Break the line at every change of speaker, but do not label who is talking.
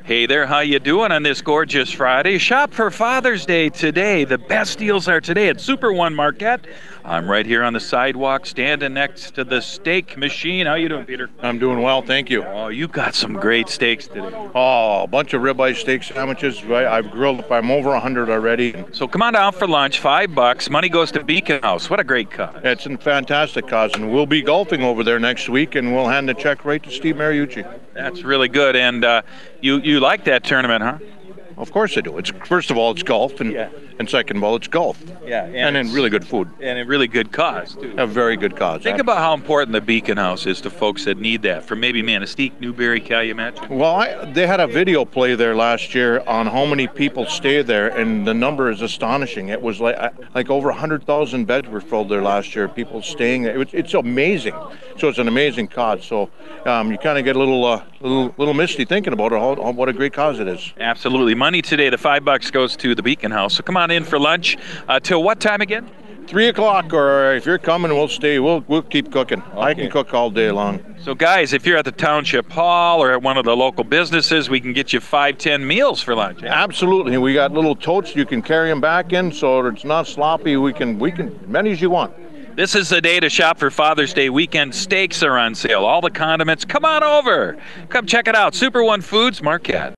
Hey there, how you doing on this gorgeous Friday? Shop for Father's Day today. The best deals are today at Super One Marquette. I'm right here on the sidewalk standing next to the steak machine. How you doing, Peter?
I'm doing well, thank you.
Oh, you got some great steaks today.
Oh, a bunch of ribeye steak sandwiches. I've grilled up. I'm over 100 already.
So come on down for lunch, $5. Money goes to Beacon House. What a great cause.
It's a fantastic cause, and we'll be golfing over there next week, and we'll hand the check right to Steve Mariucci.
That's really good. And you like that tournament, huh?
Of course I do. It's first of all, it's golf, and second of all, it's golf.
Yeah.
And then really good food.
And a really good cause, too.
A very good cause.
Think about how important the Beacon House is to folks that need that, from maybe Manistee, Newberry, Calumet.
Well, they had a video play there last year on how many people stay there, and the number is astonishing. It was like over 100,000 beds were filled there last year, people staying there. It's amazing. So it's an amazing cause. So you kind of get a little misty thinking about it, what a great cause it is.
Absolutely. Money today, the $5 goes to the Beacon House. So come on in for lunch. Till what time again?
3 o'clock, or if you're coming, we'll stay. We'll keep cooking. Okay. I can cook all day long.
So guys, if you're at the Township Hall or at one of the local businesses, we can get you 5-10 meals for lunch. Eh?
Absolutely. We got little totes you can carry them back in, so it's not sloppy. We can many as you want.
This is the day to shop for Father's Day weekend. Steaks are on sale. All the condiments. Come on over. Come check it out. Super One Foods, Marquette.